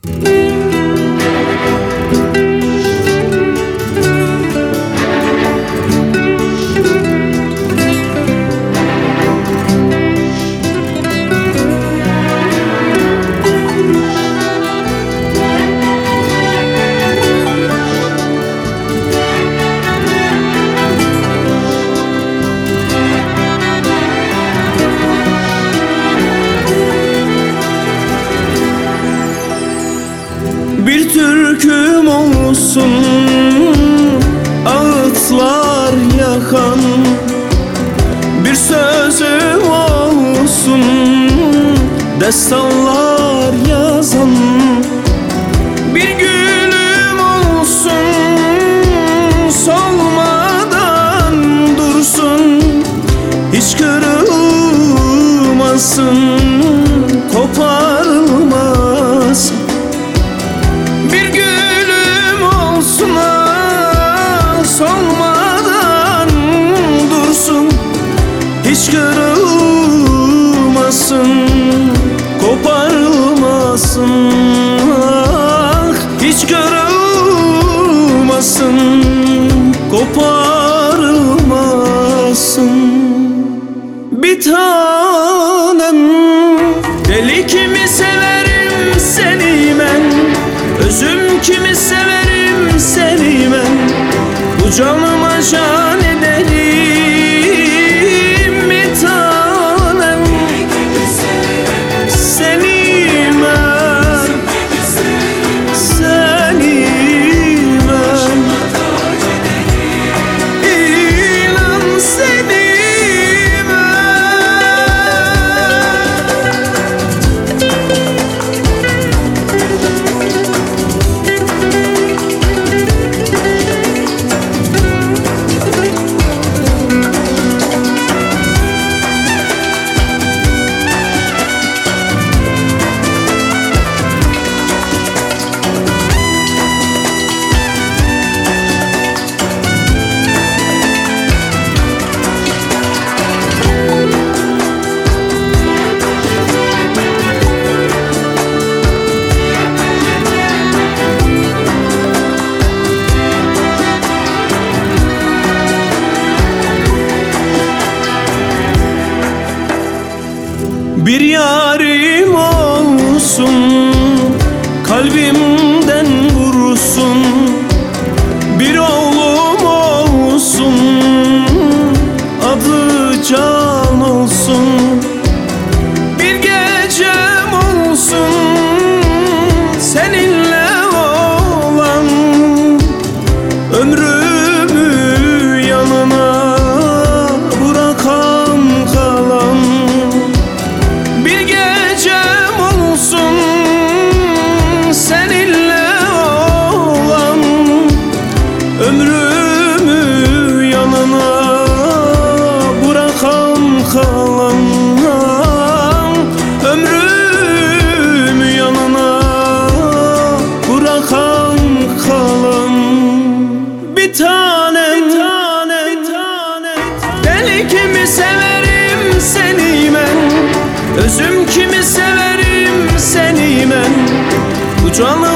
Bir türküm olsun ağıtlar yakan, bir sözüm olsun destanlar yazan, bir gülüm olsun solmadan dursun, hiç kırılmasın, koparılmasın. Bir gülüm olsun solmadan dursun, hiç kırılmasın, koparılmasın. Ah, hiç kırılmasın, koparılmasın. Bir tanem, deli kimi severim seni ben, özüm kimi severim seni ben, bu canıma can ederim. Bir tanem, seni ben, seni ben, inan seni bir yarim olsun, kalbimden vursun, bir oğlum olsun, adı Can olsun, bir gecem olsun seninle olan, ömrümü yanına bırakan kalan, bir gecem olsun seninle olan, ömrümü yanına bırakan kalan, ömrümü yanına bırakan kalan. Bir tanem, deli kimi severim seni ben, özüm kimi severim seni ben, bu canım